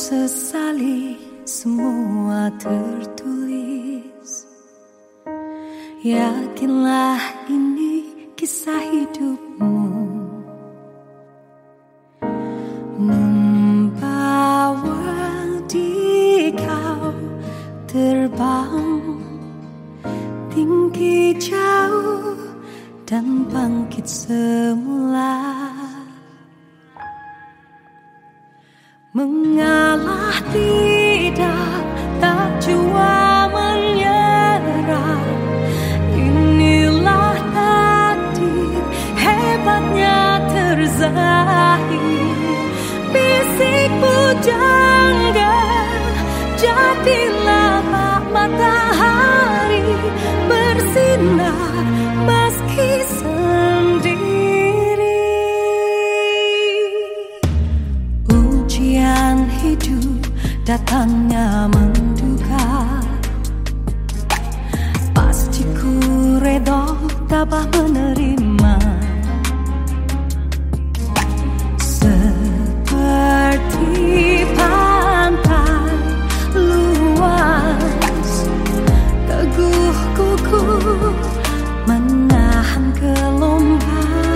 sesali semua tertulis. Yakinlah ini kisah hidupmu, membawa di kau terbang tinggi jauh dan bangkit semula. Mengalah tidak, tak jua menyerah. Inilah takdir, hebatnya terzahir. Bisik pujangga, jadilah bak matahari, bersinar meski sendiri. Ujian hidup datangnya menduga, pasti ku redha tabah menerima. Seperti pantai luas, teguh kukuh menahan gelombang.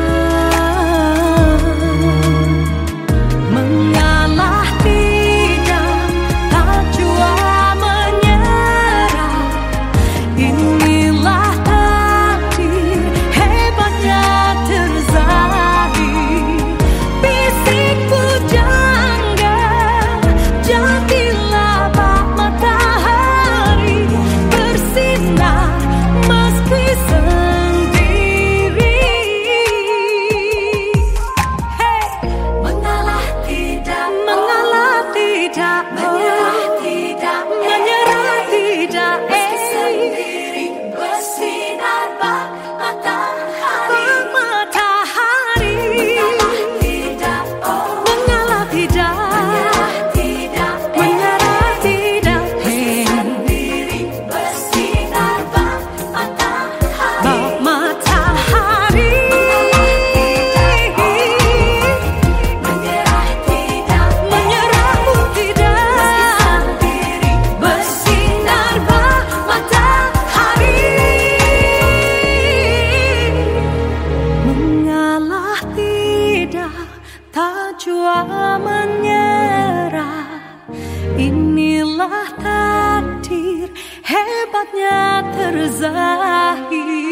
Mengalah tidak, tak jua menyerah. Inilah takdir, hebatnya terzahir. Bisik pujangga, jadilah bak matahari, bersinar meski sendiri. Hey, mengalah tidak, mengalah tidak, menyerah tidak, menyerah tidak, meski sendiri, bersinar bak matahari, bak matahari. Mengalah tidak, mengalah tidak, menyerah tidak, menyerah tidak, meski sendiri, bersinar bak matahari, bak matahari. Menyerah tidak, menyerah pun tidak, bersinar bak matahari. Mengalah tidak, tak jua menyerah. Inilah takdir, hebatnya terzahir.